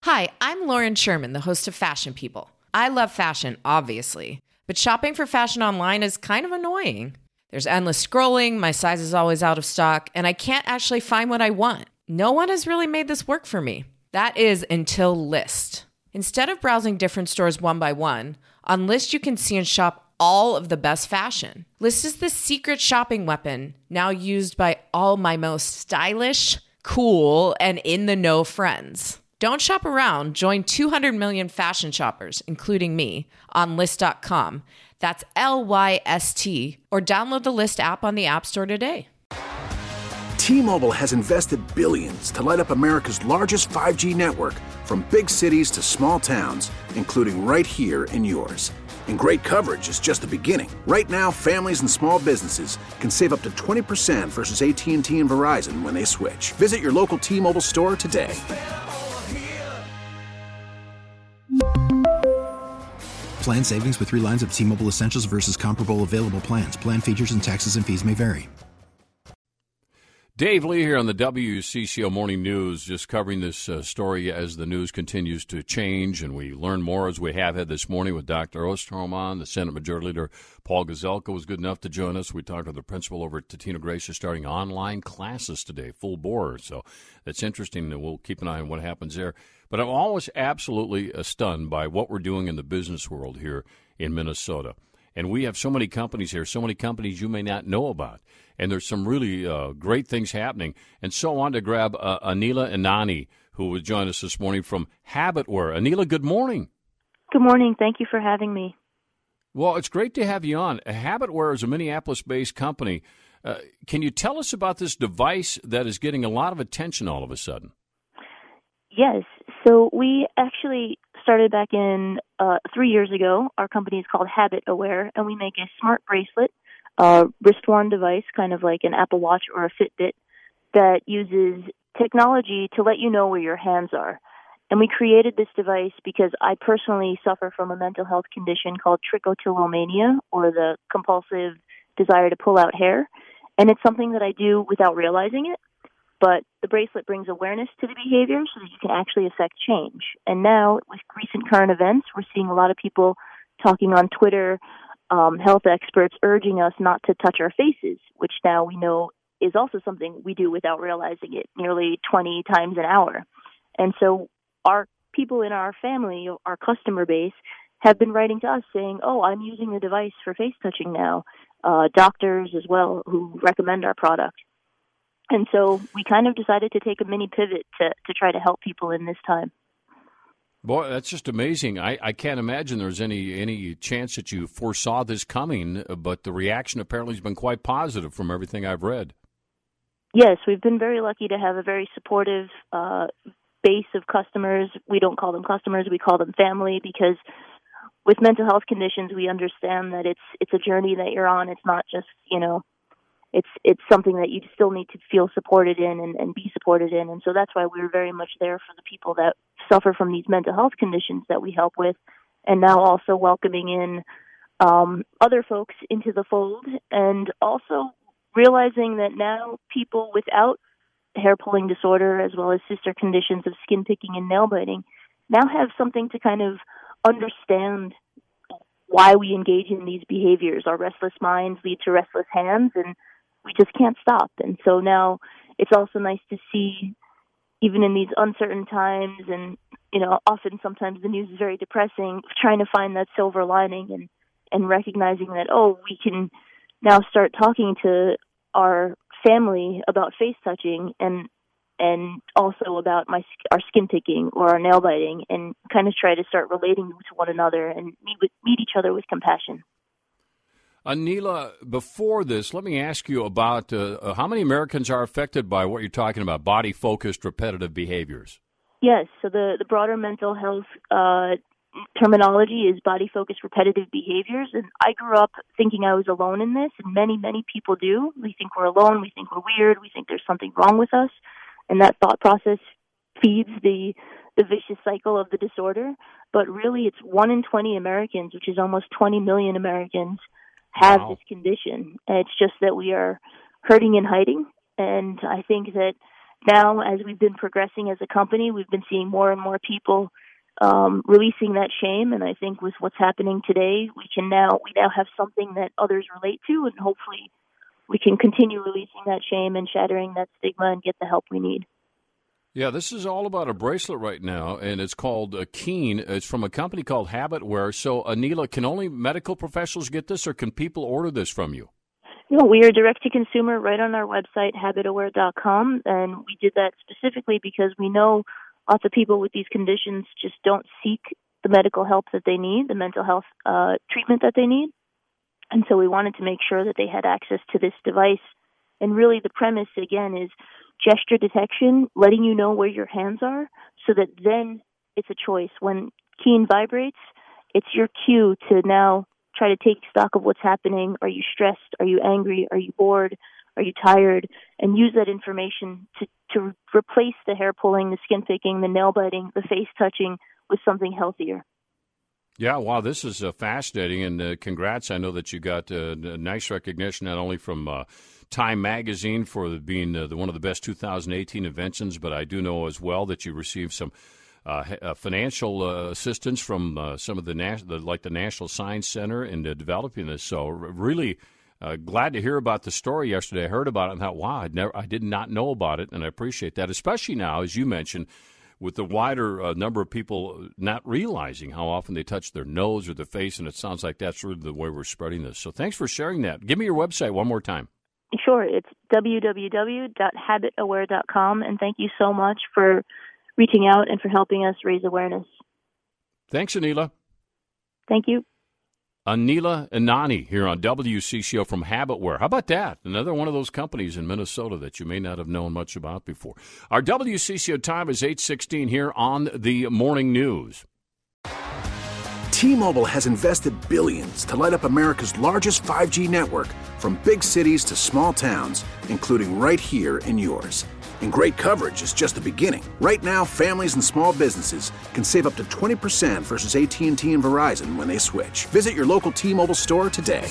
Hi, I'm Lauren Sherman, the host of Fashion People. I love fashion, obviously, but shopping for fashion online is kind of annoying. There's endless scrolling, my size is always out of stock, and I can't actually find what I want. No one has really made this work for me. That is until Lyst. Instead of browsing different stores one by one, on Lyst you can see and shop all of the best fashion. Lyst is the secret shopping weapon now used by all my most stylish, cool, and in-the-know friends. Don't shop around. Join 200 million fashion shoppers, including me, on Lyst.com. That's Lyst, or download the Lyst app on the App Store today. T-Mobile has invested billions to light up America's largest 5G network, from big cities to small towns, including right here in yours. And great coverage is just the beginning. Right now, families and small businesses can save up to 20% versus AT&T and Verizon when they switch. Visit your local T-Mobile store today. Plan savings with 3 lines of T-Mobile Essentials versus comparable available plans. Plan features and taxes and fees may vary. Dave Lee here on the WCCO Morning News, just covering this story as the news continues to change, and we learn more as we have had this morning with Dr. Ostrom on. The Senate Majority Leader Paul Gazelka was good enough to join us. We talked with the principal over at Totino Gracia starting online classes today, full bore. So that's interesting, and we'll keep an eye on what happens there. But I'm always absolutely stunned by what we're doing in the business world here in Minnesota. And we have so many companies here, so many companies you may not know about. And there's some really great things happening. And so I wanted to grab Anila Inani, who will join us this morning from Habitwear. Anila, good morning. Good morning. Thank you for having me. Well, it's great to have you on. Habitwear is a Minneapolis-based company. Can you tell us about this device that is getting a lot of attention all of a sudden? Yes. So we actually started back in 3 years ago. Our company is called Habitwear, and we make a smart bracelet, wrist-worn device, kind of like an Apple Watch or a Fitbit, that uses technology to let you know where your hands are. And we created this device because I personally suffer from a mental health condition called trichotillomania, or the compulsive desire to pull out hair. And it's something that I do without realizing it. But the bracelet brings awareness to the behavior so that you can actually affect change. And now, with recent current events, we're seeing a lot of people talking on Twitter, health experts urging us not to touch our faces, which now we know is also something we do without realizing it nearly 20 times an hour. And so our people in our family, our customer base, have been writing to us saying, oh, I'm using the device for face touching now. Doctors as well who recommend our product. And so we kind of decided to take a mini pivot to try to help people in this time. Boy, that's just amazing. I can't imagine there's any chance that you foresaw this coming, but the reaction apparently has been quite positive from everything I've read. Yes, we've been very lucky to have a very supportive base of customers. We don't call them customers, we call them family, because with mental health conditions, we understand that it's a journey that you're on. It's not just, it's something that you still need to feel supported in and be supported in. And so that's why we're very much there for the people that suffer from these mental health conditions that we help with, and now also welcoming in other folks into the fold, and also realizing that now people without hair pulling disorder, as well as sister conditions of skin picking and nail biting, now have something to kind of understand why we engage in these behaviors. Our restless minds lead to restless hands, and we just can't stop. And so now it's also nice to see, even in these uncertain times, and, often sometimes the news is very depressing, trying to find that silver lining and recognizing that, we can now start talking to our family about face touching and also about our skin picking or our nail biting, and kind of try to start relating to one another and meet each other with compassion. Anila, before this, let me ask you about how many Americans are affected by what you're talking about, body-focused repetitive behaviors? Yes, so the broader mental health terminology is body-focused repetitive behaviors, and I grew up thinking I was alone in this, and many, many people do. We think we're alone, we think we're weird, we think there's something wrong with us, and that thought process feeds the vicious cycle of the disorder. But really, it's 1 in 20 Americans, which is almost 20 million Americans, have this condition. And it's just that we are hurting and hiding. And I think that now, as we've been progressing as a company, we've been seeing more and more people releasing that shame. And I think with what's happening today, we now have something that others relate to, and hopefully we can continue releasing that shame and shattering that stigma and get the help we need. Yeah, this is all about a bracelet right now, and it's called Keen. It's from a company called Habitwear. So, Anila, can only medical professionals get this, or can people order this from you? No, we are direct-to-consumer right on our website, habitaware.com, and we did that specifically because we know lots of people with these conditions just don't seek the medical help that they need, the mental health treatment that they need. And so we wanted to make sure that they had access to this device. And really the premise, again, is gesture detection, letting you know where your hands are so that then it's a choice. When Keen vibrates, it's your cue to now try to take stock of what's happening. Are you stressed? Are you angry? Are you bored? Are you tired? And use that information to replace the hair pulling, the skin picking, the nail biting, the face touching with something healthier. Yeah, wow, this is fascinating, and congrats. I know that you got nice recognition not only from Time Magazine for being one of the best 2018 inventions, but I do know as well that you received some financial assistance from some of the National Science Center in developing this. So really glad to hear about the story yesterday. I heard about it and thought, wow, I did not know about it, and I appreciate that, especially now, as you mentioned, with the wider number of people not realizing how often they touch their nose or their face, and it sounds like that's really the way we're spreading this. So thanks for sharing that. Give me your website one more time. Sure. It's www.habitaware.com, and thank you so much for reaching out and for helping us raise awareness. Thanks, Anila. Thank you. Anila Inani here on WCCO from Habitwear. How about that? Another one of those companies in Minnesota that you may not have known much about before. Our WCCO time is 8:16 here on the Morning News. T-Mobile has invested billions to light up America's largest 5G network, from big cities to small towns, including right here in yours. And great coverage is just the beginning. Right now, families and small businesses can save up to 20% versus AT&T and Verizon when they switch. Visit your local T-Mobile store today.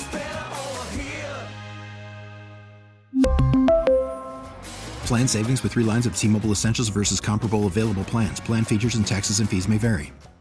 Plan savings with 3 lines of T-Mobile Essentials versus comparable available plans. Plan features and taxes and fees may vary.